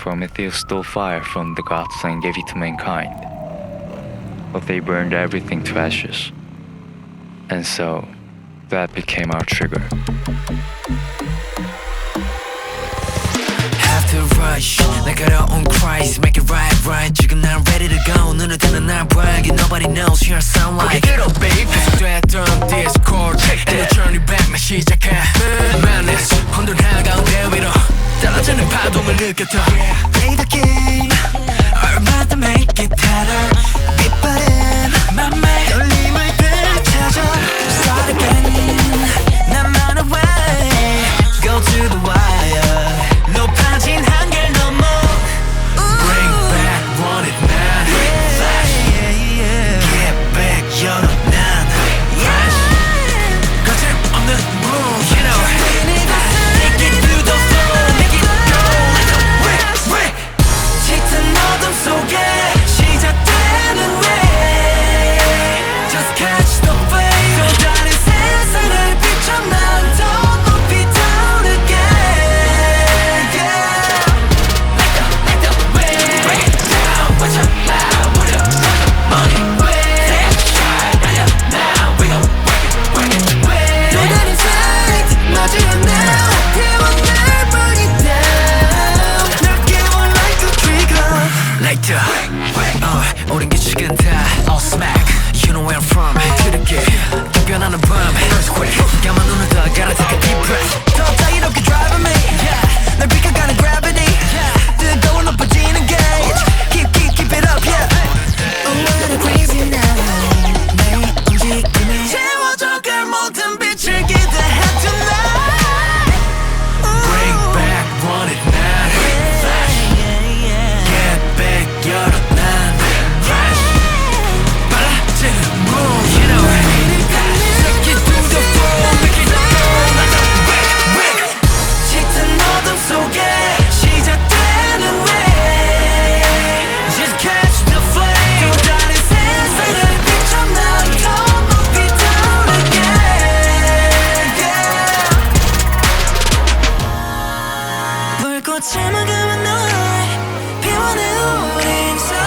Prometheus stole fire from the gods and gave it to mankind. But they burned everything to ashes. And so, that became our trigger. Have to rush, like I don't own Christ. Make it right, right. 지금 난 ready to go. 눈을 뜨는 날 보여기 nobody knows here I sound like. Okay, get up, babe. 계속됐던 Discord. And the journey back 나 시작해. Madness, 혼돈 한가운데 위로 떨어지는 파동을 느꼈어. Play the game. 얼마나 make it harder. 빛바랜 맘에 떨림을 되찾아. Start again. 나만 away. Go to the wire. 높아진 한결 넘어. Bring back, want it now. Get back, 열어 난. 거침없는 move, you know. Take it to the floor, make it go. 짙은 어둠 속에 시작되는 way. Just catch the flame. 또 다른 세상을 비춰 난 더 높이 타오르게. 오랜 규칙은 다 all smack. You know where I'm from. 그렇게 변하는 밤 earthquake. 까만 눈을 떠 gotta take a deep breath. 더 자유롭게 driving me. Yeah. 날 비켜가는 gravity. Yeah. 뜨거운 높아지는 gauge. Keep it up. Yeah. Oh what a crazy night. 내 움직임이 채워져 그 모든 빛을 기대해 tonight. Bring back, want it now. Get back, 열어 난. 불꽃을 막으면 너의 피원의 우린